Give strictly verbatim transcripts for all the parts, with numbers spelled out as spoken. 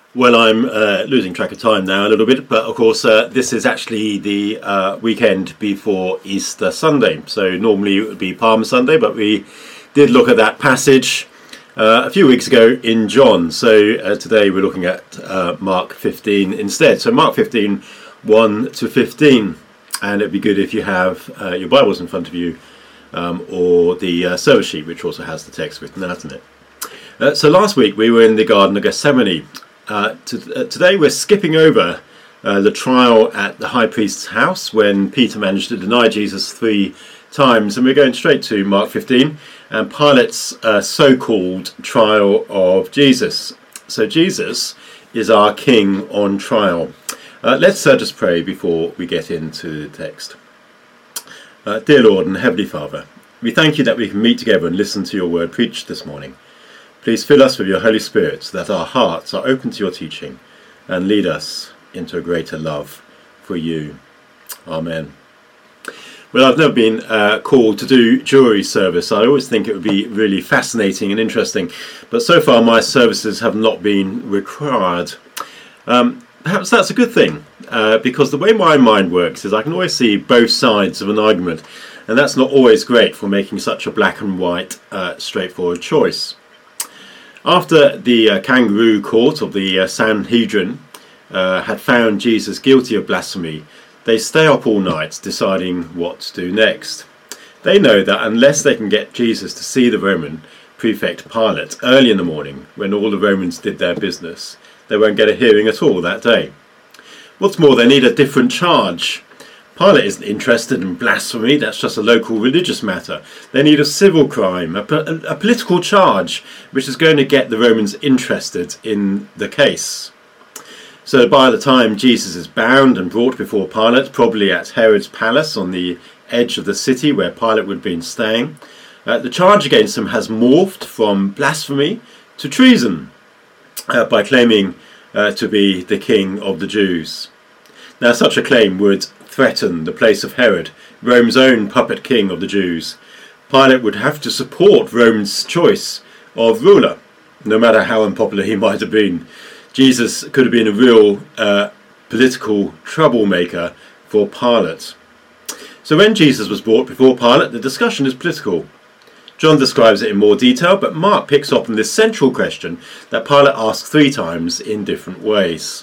Well, I'm uh, losing track of time now a little bit, but of course uh, this is actually the uh, weekend before Easter Sunday. So normally it would be Palm Sunday, but we did look at that passage uh, a few weeks ago in John. So uh, today we're looking at uh, Mark fifteen instead. So Mark fifteen, one to fifteen. And it'd be good if you have uh, your Bibles in front of you um, or the uh, service sheet, which also has the text written out in it. Uh, so last week we were in the Garden of Gethsemane. Uh, to, uh, today we're skipping over uh, the trial at the high priest's house when Peter managed to deny Jesus three times, and we're going straight to Mark fifteen and Pilate's uh, so-called trial of Jesus. So Jesus is our king on trial. Uh, let's uh, just pray before we get into the text. Uh, dear Lord and Heavenly Father, we thank you that we can meet together and listen to your word preached this morning. Please fill us with your Holy Spirit so that our hearts are open to your teaching and lead us into a greater love for you. Amen. Well, I've never been uh, called to do jury service. I always think it would be really fascinating and interesting, but so far my services have not been required. Um, perhaps that's a good thing, uh, because the way my mind works is I can always see both sides of an argument, and that's not always great for making such a black and white, uh, straightforward choice. After the uh, kangaroo court of the uh, Sanhedrin uh, had found Jesus guilty of blasphemy, they stay up all night deciding what to do next. They know that unless they can get Jesus to see the Roman prefect Pilate early in the morning, when all the Romans did their business, they won't get a hearing at all that day. What's more, they need a different charge. Pilate isn't interested in blasphemy, that's just a local religious matter. They need a civil crime, a, a, a political charge, which is going to get the Romans interested in the case. So by the time Jesus is bound and brought before Pilate, probably at Herod's palace on the edge of the city where Pilate would have been staying, uh, the charge against him has morphed from blasphemy to treason uh, by claiming uh, to be the king of the Jews. Now such a claim would threaten the place of Herod, Rome's own puppet king of the Jews. Pilate would have to support Rome's choice of ruler, no matter how unpopular he might have been. Jesus could have been a real uh, political troublemaker for Pilate. So when Jesus was brought before Pilate, the discussion is political. John describes it in more detail, but Mark picks up on this central question that Pilate asks three times in different ways.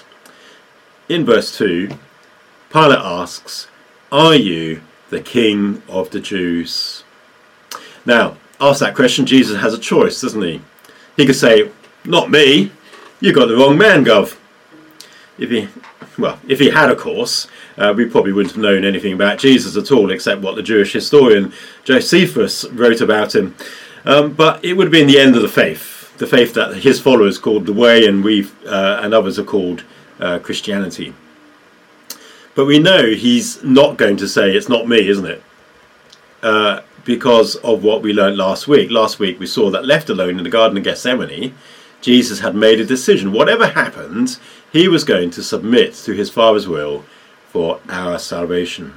In verse two, Pilate asks, "Are you the king of the Jews?" Now, ask that question, Jesus has a choice, doesn't he? He could say, "Not me, you got the wrong man, Gov." If he, well, if he had, of course, uh, we probably wouldn't have known anything about Jesus at all, except what the Jewish historian Josephus wrote about him. Um, but it would have been the end of the faith, the faith that his followers called the Way, and we uh, and others are called uh, Christianity. But we know he's not going to say, "It's not me," isn't it? Uh, because of what we learned last week. Last week we saw that left alone in the Garden of Gethsemane, Jesus had made a decision. Whatever happened, he was going to submit to his Father's will for our salvation.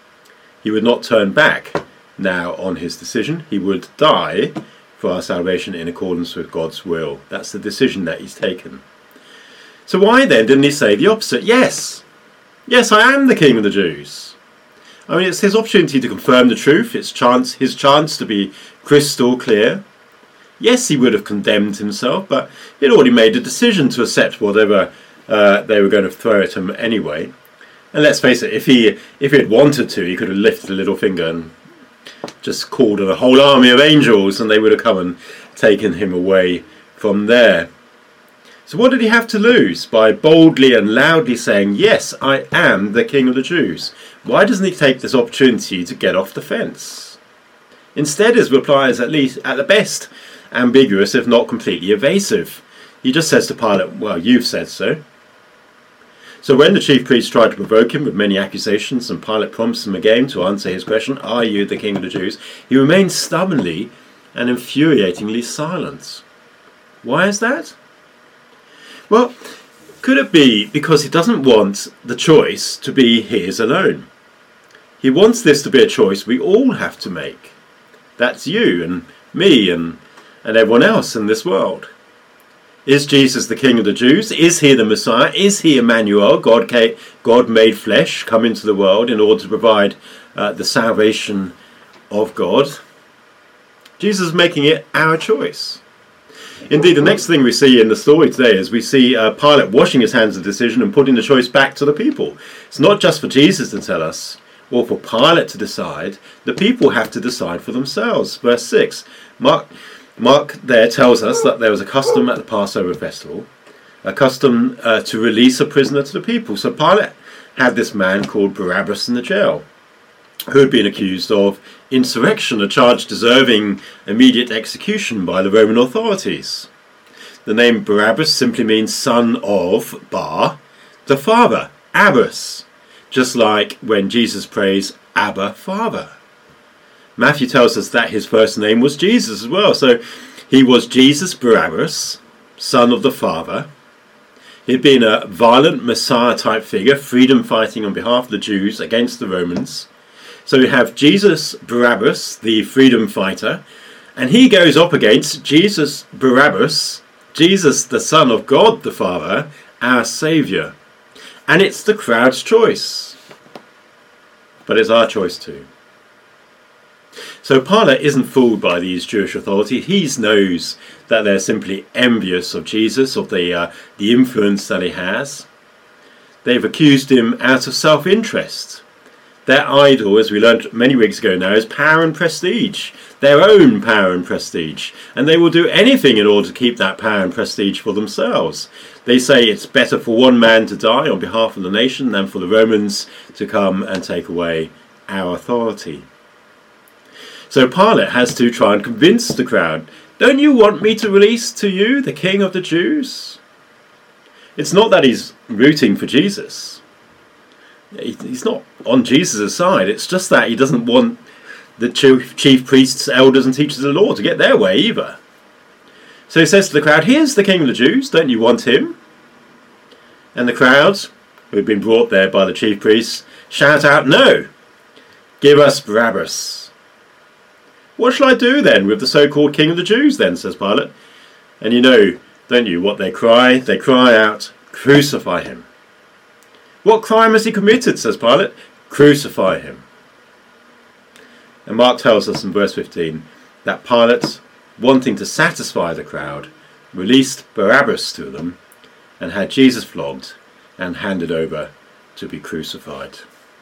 He would not turn back now on his decision. He would die for our salvation in accordance with God's will. That's the decision that he's taken. So why then didn't he say the opposite? Yes. Yes, I am the king of the Jews. I mean, it's his opportunity to confirm the truth. It's chance, his chance to be crystal clear. Yes, he would have condemned himself, but he'd already made a decision to accept whatever uh, they were going to throw at him anyway. And let's face it, if he if he had wanted to, he could have lifted a little finger and just called on a whole army of angels, and they would have come and taken him away from there. So what did he have to lose by boldly and loudly saying, "Yes, I am the king of the Jews"? Why doesn't he take this opportunity to get off the fence? Instead, his reply is at least, at the best, ambiguous, if not completely evasive. He just says to Pilate, "Well, you've said so." So when the chief priests tried to provoke him with many accusations, and Pilate prompts him again to answer his question, "Are you the king of the Jews?" he remains stubbornly and infuriatingly silent. Why is that? Well, could it be because he doesn't want the choice to be his alone? He wants this to be a choice we all have to make. That's you and me and, and everyone else in this world. Is Jesus the King of the Jews? Is he the Messiah? Is he Emmanuel, God, came, God made flesh, come into the world in order to provide uh, the salvation of God? Jesus is making it our choice. Indeed, the next thing we see in the story today is we see uh, Pilate washing his hands of the decision and putting the choice back to the people. It's not just for Jesus to tell us or for Pilate to decide. The people have to decide for themselves. Verse six, Mark... Mark there tells us that there was a custom at the Passover festival, a custom uh, to release a prisoner to the people. So Pilate had this man called Barabbas in the jail, who had been accused of insurrection, a charge deserving immediate execution by the Roman authorities. The name Barabbas simply means son of Bar, the father, Abbas, just like when Jesus prays, Abba, Father. Matthew tells us that his first name was Jesus as well. So he was Jesus Barabbas, son of the Father. He'd been a violent Messiah-type figure, freedom fighting on behalf of the Jews against the Romans. So we have Jesus Barabbas, the freedom fighter, and he goes up against Jesus Barabbas, Jesus the Son of God the Father, our Saviour. And it's the crowd's choice. But it's our choice too. So Pilate isn't fooled by these Jewish authorities. He knows that they're simply envious of Jesus, of the, uh, the influence that he has. They've accused him out of self-interest. Their idol, as we learned many weeks ago now, is power and prestige. Their own power and prestige. And they will do anything in order to keep that power and prestige for themselves. They say it's better for one man to die on behalf of the nation than for the Romans to come and take away our authority. So Pilate has to try and convince the crowd, don't you want me to release to you the King of the Jews? It's not that he's rooting for Jesus. He's not on Jesus' side. It's just that he doesn't want the chief priests, elders and teachers of the law to get their way either. So he says to the crowd, here's the King of the Jews, don't you want him? And the crowds, who had been brought there by the chief priests, shout out, no, give us Barabbas. What shall I do then with the so-called King of the Jews then, says Pilate. And you know, don't you, what they cry? They cry out, crucify him. What crime has he committed, says Pilate? Crucify him. And Mark tells us in verse fifteen that Pilate, wanting to satisfy the crowd, released Barabbas to them and had Jesus flogged and handed over to be crucified.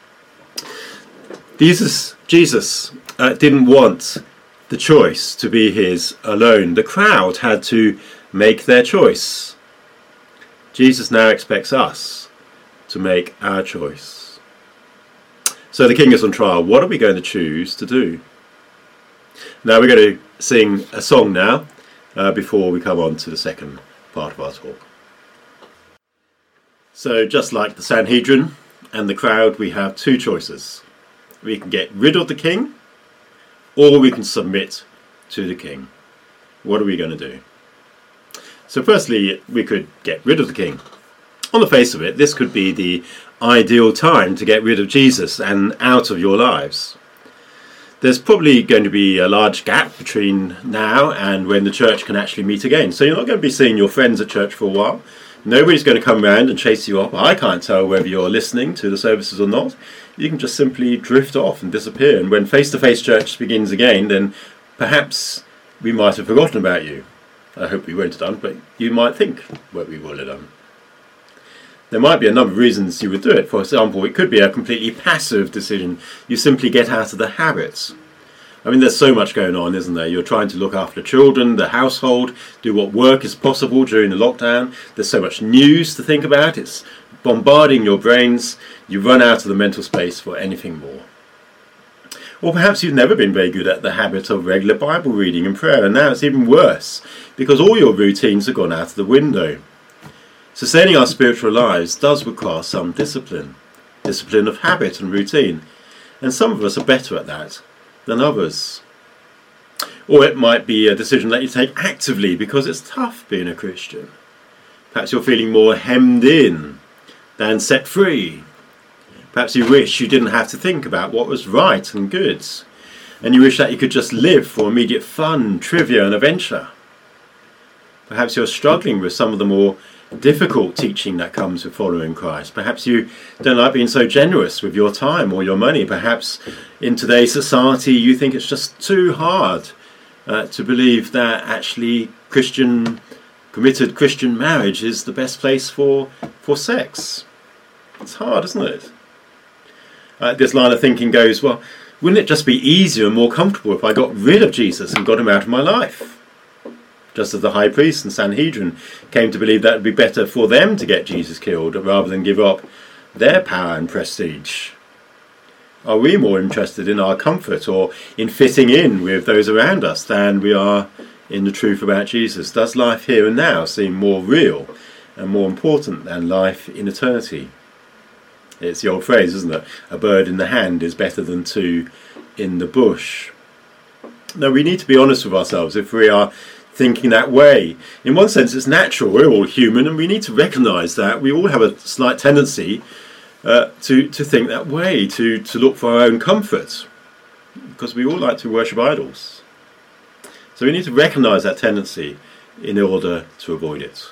Jesus, Jesus uh, didn't want the choice to be his alone. The crowd had to make their choice. Jesus now expects us to make our choice. So the king is on trial. What are we going to choose to do? Now we're going to sing a song now uh, before we come on to the second part of our talk. So just like the Sanhedrin and the crowd, we have two choices. We can get rid of the king, or we can submit to the king. What are we going to do? So firstly, we could get rid of the king. On the face of it, this could be the ideal time to get rid of Jesus and out of your lives. There's probably going to be a large gap between now and when the church can actually meet again. So you're not going to be seeing your friends at church for a while. Nobody's going to come round and chase you off. I can't tell whether you're listening to the services or not. You can just simply drift off and disappear. And when face-to-face church begins again, then perhaps we might have forgotten about you. I hope we won't have done, but you might think what we will have done. There might be a number of reasons you would do it. For example, it could be a completely passive decision. You simply get out of the habit. I mean, there's so much going on, isn't there? You're trying to look after children, the household, do what work is possible during the lockdown. There's so much news to think about. It's bombarding your brains. You run out of the mental space for anything more. Or perhaps you've never been very good at the habit of regular Bible reading and prayer, and now it's even worse because all your routines have gone out of the window. Sustaining our spiritual lives does require some discipline, discipline of habit and routine, and some of us are better at that than others. Or it might be a decision that you take actively because it's tough being a Christian. Perhaps you're feeling more hemmed in than set free. Perhaps you wish you didn't have to think about what was right and good, and you wish that you could just live for immediate fun, trivia and adventure. Perhaps you're struggling with some of the more difficult teaching that comes with following Christ. Perhaps you don't like being so generous with your time or your money. Perhaps in today's society you think it's just too hard uh, to believe that actually Christian, committed Christian marriage is the best place for, for sex. It's hard, isn't it? Uh, this line of thinking goes, well, wouldn't it just be easier and more comfortable if I got rid of Jesus and got him out of my life? Just as the high priest and Sanhedrin came to believe that it would be better for them to get Jesus killed rather than give up their power and prestige. Are we more interested in our comfort or in fitting in with those around us than we are in the truth about Jesus? Does life here and now seem more real and more important than life in eternity? It's the old phrase, isn't it? A bird in the hand is better than two in the bush. Now, we need to be honest with ourselves if we are thinking that way. In one sense, it's natural. We're all human, and we need to recognise that we all have a slight tendency uh, to to think that way, to to look for our own comfort, because we all like to worship idols. So we need to recognise that tendency in order to avoid it.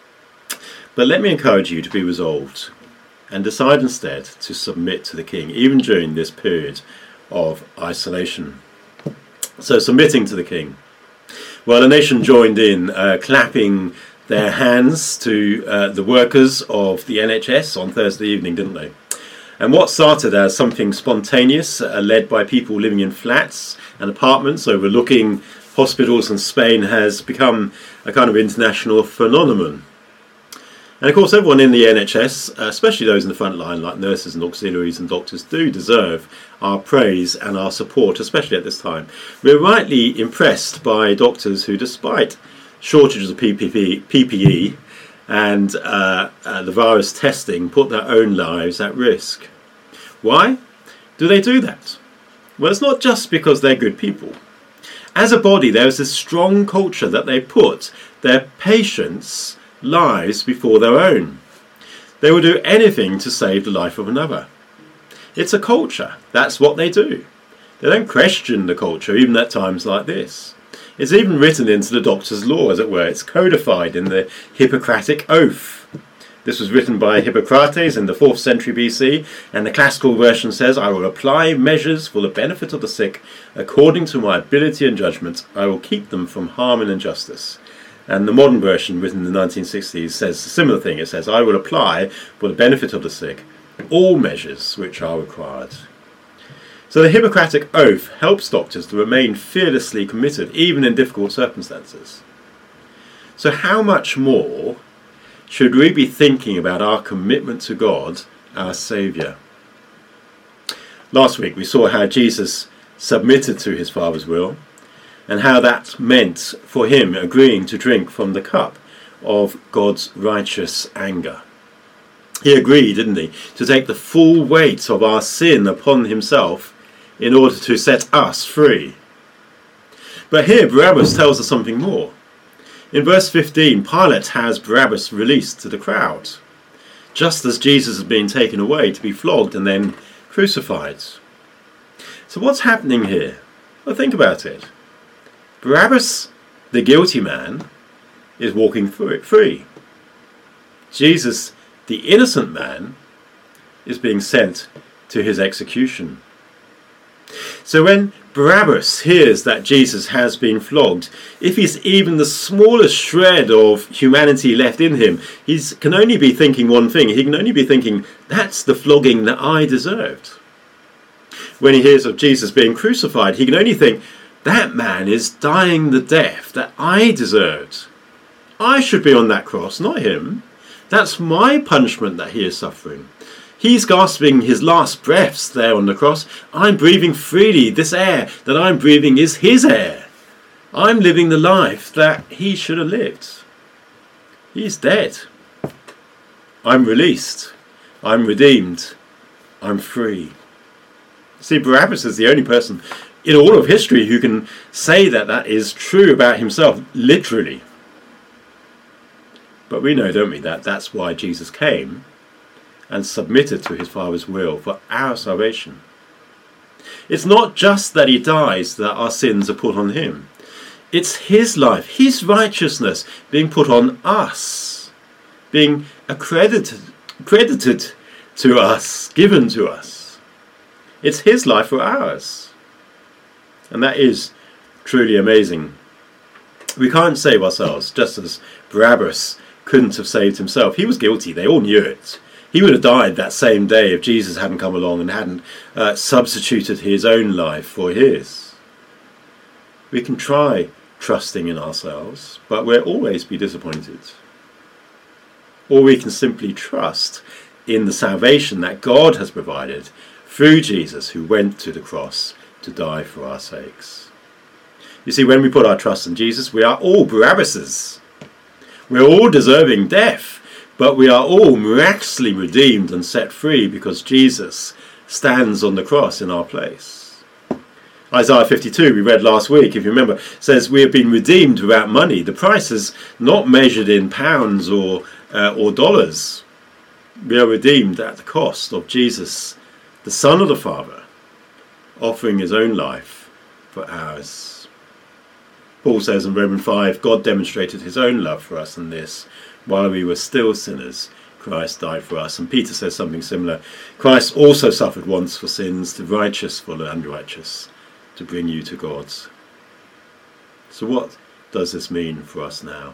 But let me encourage you to be resolved and decide instead to submit to the King, even during this period of isolation. So submitting to the King. Well, the nation joined in, uh, clapping their hands to uh, the workers of the N H S on Thursday evening, didn't they? And what started as something spontaneous, uh, led by people living in flats and apartments overlooking hospitals in Spain, has become a kind of international phenomenon. And of course, everyone in the N H S, especially those in the front line, like nurses and auxiliaries and doctors, do deserve our praise and our support, especially at this time. We're rightly impressed by doctors who, despite shortages of P P E and uh, uh, the virus testing, put their own lives at risk. Why do they do that? Well, it's not just because they're good people. As a body, there is this strong culture that they put their patients' lives before their own. They will do anything to save the life of another. It's a culture. That's what they do. They don't question the culture, even at times like this. It's even written into the doctor's law, as it were. It's codified in the Hippocratic Oath. This was written by Hippocrates in the fourth century B C, and the classical version says, "I will apply measures for the benefit of the sick, according to my ability and judgment. I will keep them from harm and injustice." And the modern version, written in the nineteen sixties, says a similar thing. It says, "I will apply for the benefit of the sick all measures which are required." So the Hippocratic Oath helps doctors to remain fearlessly committed, even in difficult circumstances. So how much more should we be thinking about our commitment to God, our Saviour? Last week we saw how Jesus submitted to his Father's will, and how that meant for him agreeing to drink from the cup of God's righteous anger. He agreed, didn't he, to take the full weight of our sin upon himself in order to set us free. But here Barabbas tells us something more. In verse fifteen, Pilate has Barabbas released to the crowd, just as Jesus has been taken away to be flogged and then crucified. So what's happening here? Well, think about it. Barabbas, the guilty man, is walking free. Jesus, the innocent man, is being sent to his execution. So when Barabbas hears that Jesus has been flogged, if he's even the smallest shred of humanity left in him, he can only be thinking one thing. He can only be thinking, that's the flogging that I deserved. When he hears of Jesus being crucified, he can only think, that man is dying the death that I deserved. I should be on that cross, not him. That's my punishment that he is suffering. He's gasping his last breaths there on the cross. I'm breathing freely. This air that I'm breathing is his air. I'm living the life that he should have lived. He's dead. I'm released. I'm redeemed. I'm free. See, Barabbas is the only person in all of history who can say that that is true about himself, literally. But we know, don't we, that that's why Jesus came and submitted to his Father's will for our salvation. It's not just that he dies that our sins are put on him. It's his life, his righteousness being put on us, being accredited, credited to us, given to us. It's his life for ours. And that is truly amazing. We can't save ourselves, just as Barabbas couldn't have saved himself. He was guilty, they all knew it. He would have died that same day if Jesus hadn't come along and hadn't uh, substituted his own life for his. We can try trusting in ourselves, but we'll always be disappointed. Or we can simply trust in the salvation that God has provided through Jesus, who went to the cross to die for our sakes. You see, when we put our trust in Jesus, we are all Barabbases. We're all deserving death, but we are all miraculously redeemed and set free because Jesus stands on the cross in our place. Isaiah fifty-two, we read last week, if you remember, says we have been redeemed without money. The price is not measured in pounds or, uh, or dollars. We are redeemed at the cost of Jesus, the Son of the Father, offering his own life for ours. Paul says in Romans five, God demonstrated his own love for us in this: while we were still sinners, Christ died for us. And Peter says something similar. Christ also suffered once for sins, the righteous for the unrighteous, to bring you to God. So what does this mean for us now?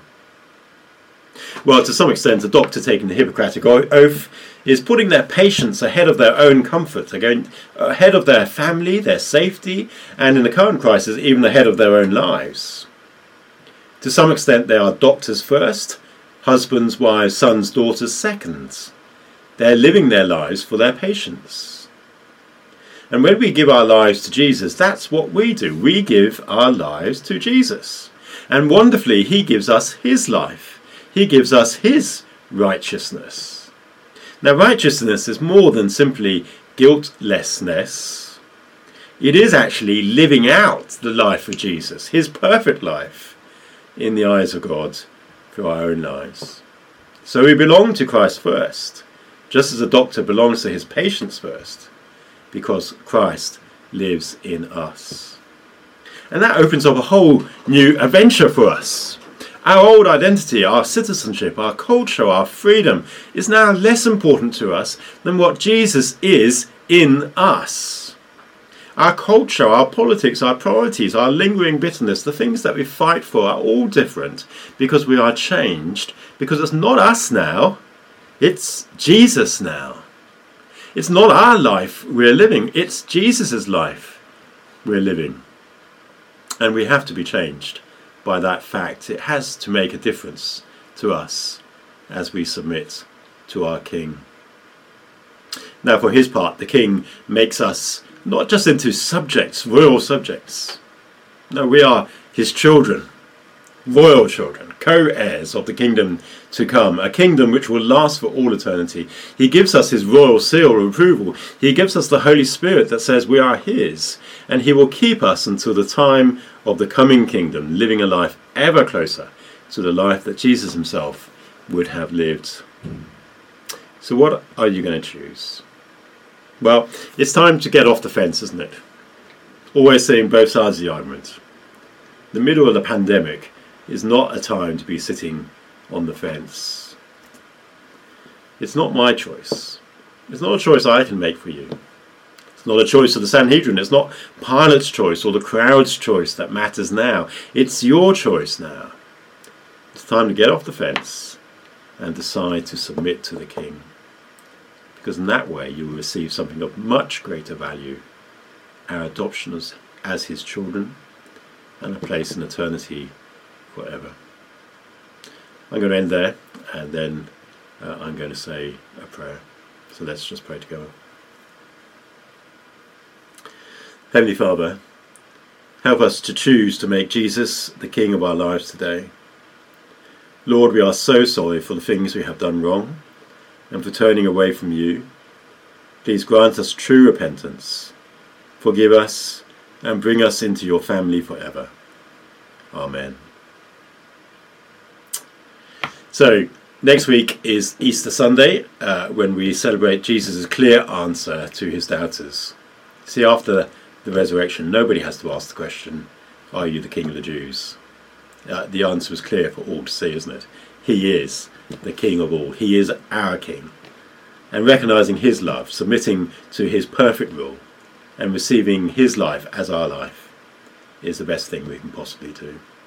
Well, to some extent, a doctor taking the Hippocratic oath is putting their patients ahead of their own comfort. They're going ahead of their family, their safety, and in the current crisis, even ahead of their own lives. To some extent, they are doctors first, husbands, wives, sons, daughters second. They're living their lives for their patients. And when we give our lives to Jesus, that's what we do. We give our lives to Jesus. And wonderfully, he gives us his life. He gives us his righteousness. Now, righteousness is more than simply guiltlessness. It is actually living out the life of Jesus, his perfect life, in the eyes of God through our own lives. So we belong to Christ first, just as a doctor belongs to his patients first, because Christ lives in us. And that opens up a whole new adventure for us. Our old identity, our citizenship, our culture, our freedom is now less important to us than what Jesus is in us. Our culture, our politics, our priorities, our lingering bitterness, the things that we fight for are all different because we are changed, because it's not us now, it's Jesus now. It's not our life we're living, it's Jesus' life we're living. And we have to be changed by that fact. It has to make a difference to us as we submit to our King. Now, for his part, the King makes us not just into subjects, royal subjects. No, we are his children, royal children, co-heirs of the kingdom to come, a kingdom which will last for all eternity. He gives us his royal seal of approval. He gives us the Holy Spirit that says we are his, and he will keep us until the time of the coming kingdom, living a life ever closer to the life that Jesus himself would have lived. So what are you going to choose? Well, it's time to get off the fence, isn't it? Always seeing both sides of the argument. The middle of the pandemic is not a time to be sitting on the fence. It's not my choice. It's not a choice I can make for you. It's not a choice of the Sanhedrin. It's not Pilate's choice or the crowd's choice that matters now. It's your choice now. It's time to get off the fence and decide to submit to the King. Because in that way you will receive something of much greater value, our adoption as, as his children, and a place in eternity forever. I'm going to end there, and then uh, I'm going to say a prayer. So let's just pray together. Heavenly Father, help us to choose to make Jesus the King of our lives today. Lord, we are so sorry for the things we have done wrong and for turning away from you. Please grant us true repentance. Forgive us and bring us into your family forever. Amen. So, next week is Easter Sunday, uh, when we celebrate Jesus' clear answer to his doubters. See, after the resurrection, nobody has to ask the question, are you the King of the Jews? uh, the answer is clear for all to see, isn't it? He is the King of all. He is our King. And recognising his love, submitting to his perfect rule, and receiving his life as our life is the best thing we can possibly do.